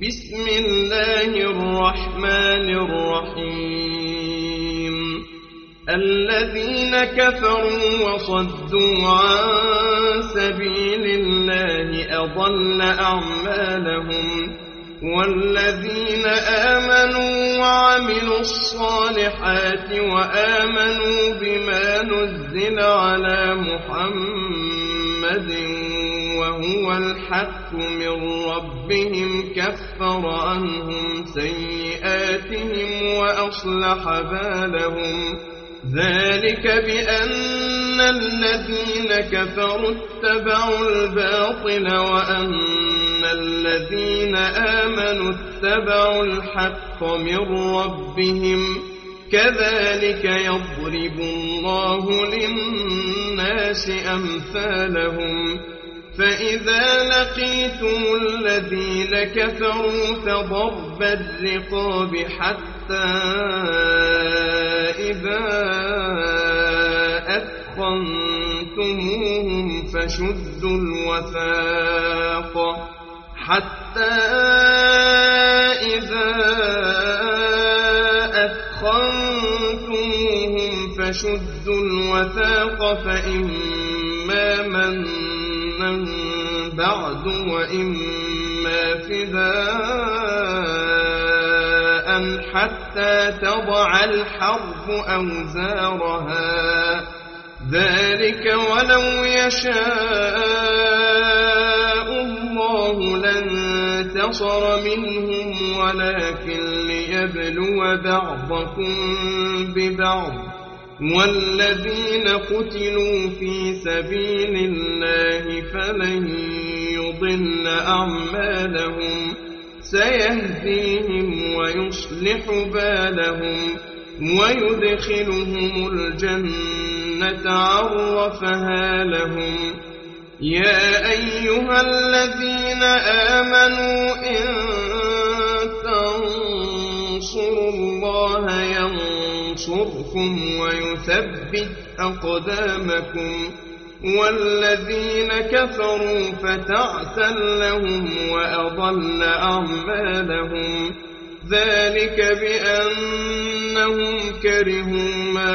بسم الله الرحمن الرحيم الذين كفروا وصدوا عن سبيل الله أضل أعمالهم والذين آمنوا وعملوا الصالحات وآمنوا بما نزل على محمد وهو الحق من ربهم كفر عنهم سيئاتهم وأصلح بالهم ذلك بأن الذين كفروا اتبعوا الباطل وأن الذين آمنوا اتبعوا الحق من ربهم كذلك يضرب الله للناس أمثالهم فإذا لقيتم الذين كفروا فضرب الرقاب حتى إذا أثخنتموهم فشدوا الوثاق فإما منا بعد وإما فداء حتى تضع الحرب أوزارها ذلك ولو يشاء الله لانتصر منهم ولكن ليبلو بعضكم ببعض والذين قتلوا في سبيل الله فلن يضل أعمالهم سيهديهم ويصلح بالهم ويدخلهم الجنة عرفها لهم يا أيها الذين آمنوا إن تنصروا الله ينصركم ويثبت أقدامكم والذين كفروا فتعسا لهم وأضل أعمالهم ذلك بأنهم كرهوا ما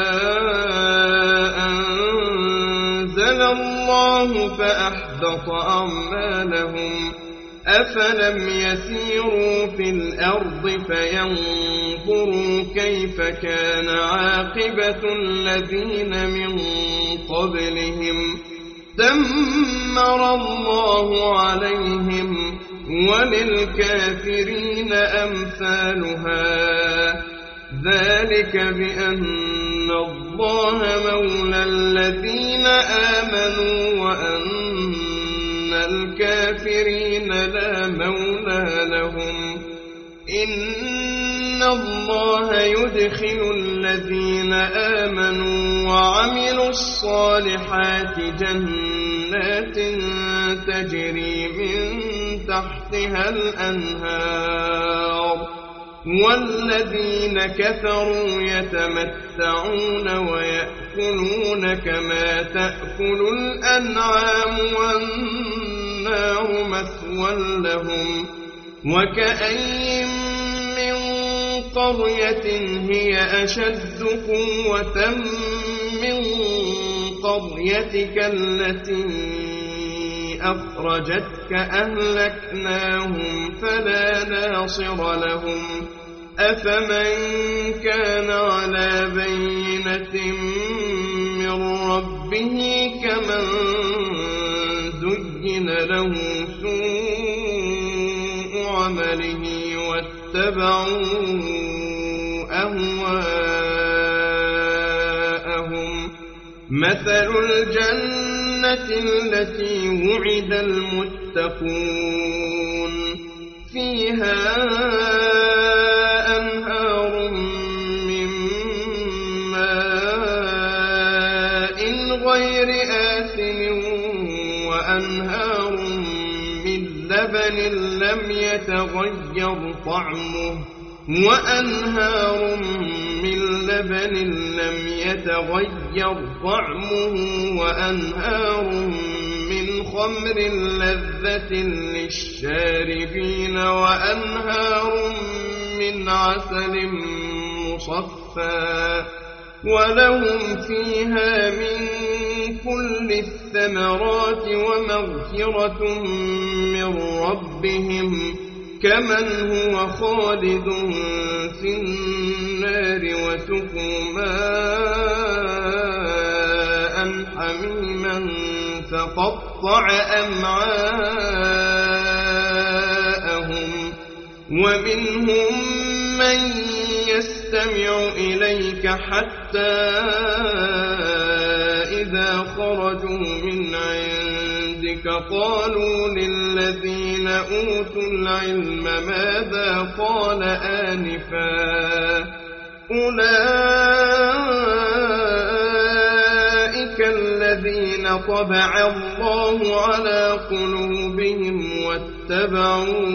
أنزل الله فأحبط أعمالهم أفلم يسيروا في الأرض فينظروا كيف كان عاقبة الذين من قبلهم دمر الله عليهم وللكافرين أمثالها ذلك بأن الله مولى الذين آمنوا وأن الكافرين لا مولى لهم إن الله يدخل الذين آمنوا وعملوا الصالحات جنات تجري من تحتها الأنهار والذين كفروا يتمتعون ويأكلون كما تأكل الأنعام والنار مثوى لهم وكأين من قرية هي أشد قوة من قريتك التي أخرجتك أهلكناهم فلا ناصر لهم أفمن كان على بينة من ربه كمن زين له سوء عمله واتبعوا أهواءهم مثل الجنة التي وعد المتقون فيها أنهار من ماء غير آسن وأنهار من لبن لم يتغير طعمه وأنهار من خمر لذة للشاربين وأنهار من عسل مصفى ولهم فيها من كل الثمرات ومغفرة من ربهم كمن هو خالد في النار وسقوا ماء حميما فقطع أمعاءهم ومنهم من يستمع إليك حتى إذا خرجوا من عندك قالوا للذين أوتوا العلم ماذا قال آنفا أولئك الذين طبع الله على قلوبهم واتبعوا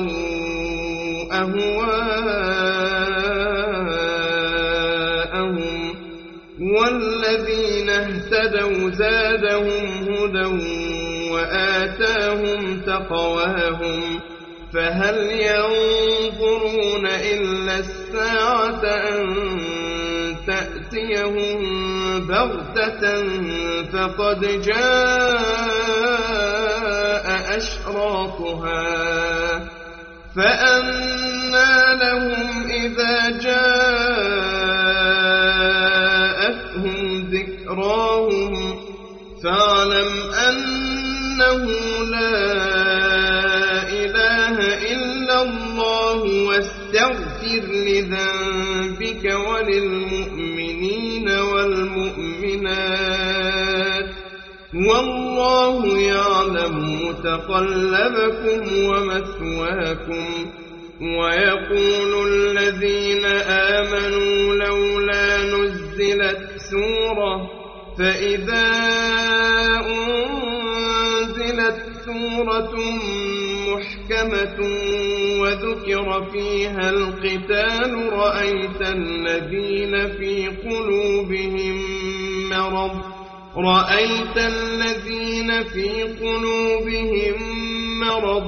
أهواءهم والذين اهتدوا زادهم هدى وآتاهم تقواهم فهل ينظرون إلا الساعة أن تأتيهم بغتة فقد جاء أشراطها فأنى لهم إذا جاءتهم ذكراهم فاعلم أنه لا إله إلا الله واستغفر لذنبك وللمؤمنين والمؤمنات والله يعلم متقلبكم ومثواكم ويقول الذين آمنوا لولا نزلت سورة فإذا أنزلت سورة محكمة وذكر فيها القتال رأيت الذين في قلوبهم مرض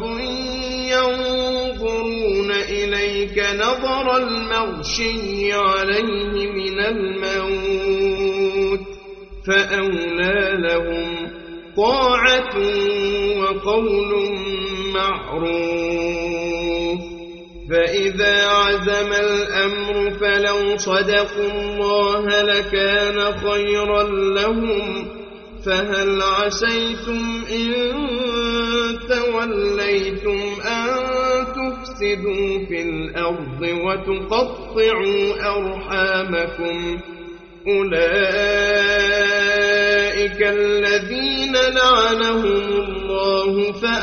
ينظرون إليك نظر المغشي عليه من الموت فأولى لهم طاعة وقول معروف فإذا عزم الأمر فلو صدقوا الله لكان خيرا لهم فهل عسيتم إن توليتم أن تفسدوا في الأرض وتقطعوا أرحامكم أولئك الذين لعنهم الله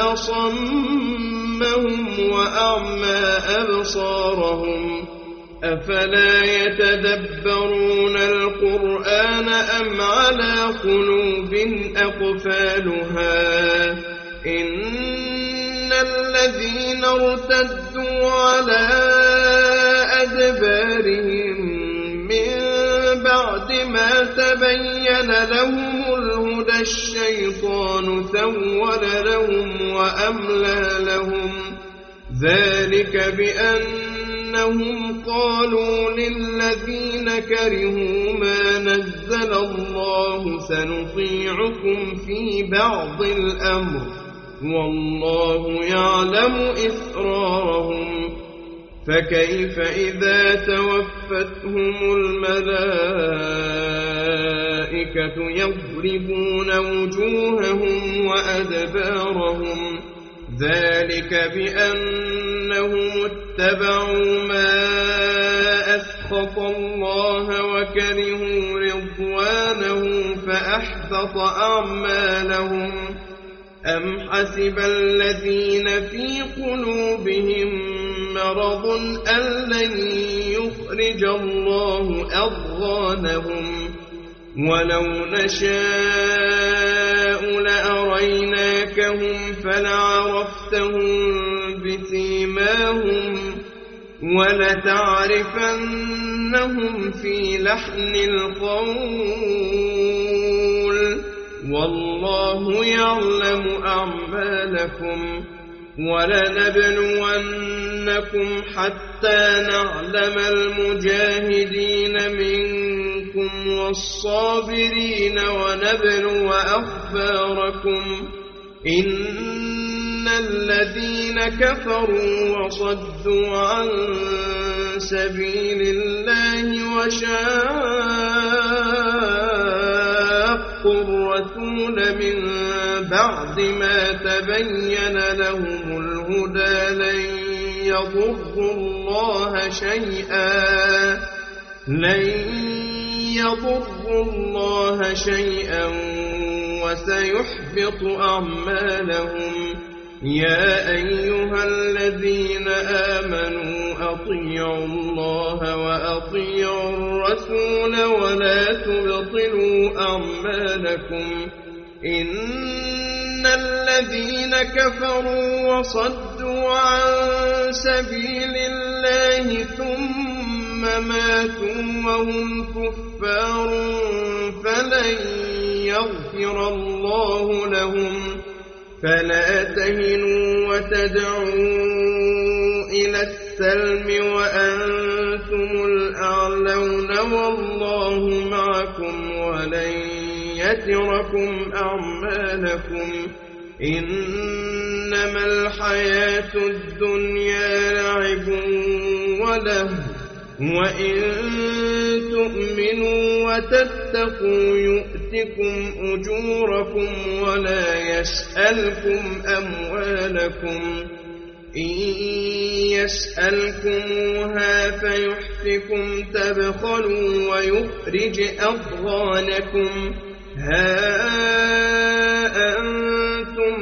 فأصمهم وأعمى أبصارهم أفلا يتدبرون القرآن أم على قلوب أقفالها إن الذين ارتدوا على أدبارهم من بعد ما تبين لهم الهدى الشيطان سول لهم وأملى لهم ذلك بأنهم قالوا للذين كرهوا ما نزل الله سنطيعكم في بعض الأمر والله يعلم إسرارهم فكيف إذا توفتهم الملائكة يضربون وجوههم وأدبارهم ذلك بأنهم اتبعوا ما أسخط الله وكرهوا رضوانه فأحبط أعمالهم أم حسب الذين في قلوبهم مرض أن لن يخرج الله أضغانهم ولو نشاء لأريناكهم فلعرفتهم بسيماهم ولتعرفنهم في لحن القول والله يعلم أعمالكم ولنبلونكم حتى نعلم المجاهدين منكم والصابرين ونبلو أخباركم إن الذين كفروا وصدوا عن سبيل الله وشاقوا الرسول من بعد ما تبين لهم الهدى لن يضروا الله شيئا وسيحبط أعمالهم يا أيها الذين آمنوا أطيعوا الله وأطيعوا الرسول ولا تبطلوا أعمالكم إن الذين كفروا وصدوا عن سبيل الله ثم ماتوا وهم كفار فلن يغفر الله لهم فلا تهنوا وتدعوا إلى السلم وأنتم الأعلون والله معكم ولن يتركم أعمالكم إنما الحياة الدنيا لعب ولهو وإن تؤمنوا وتتقوا يؤتكم أجوركم ولا يسألكم أموالكم إن يسألكموها فيحفكم تبخلوا ويخرج أضغانكم ها أنتم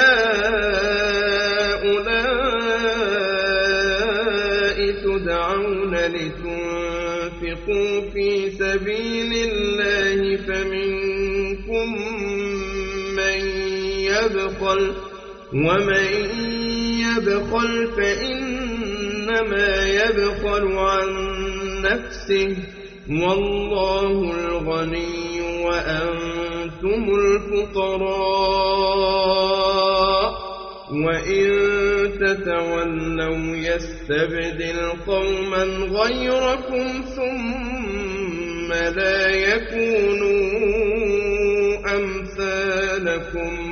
هؤلاء تدعون لتنفقوا في سبيل الله فمنكم من يبخل ومن يبخل فإنما يبخل عن نفسه والله الغني وأنتم الفقراء وإن تتولوا يستبدل قوما غيركم ثم لا يكونوا أمثالكم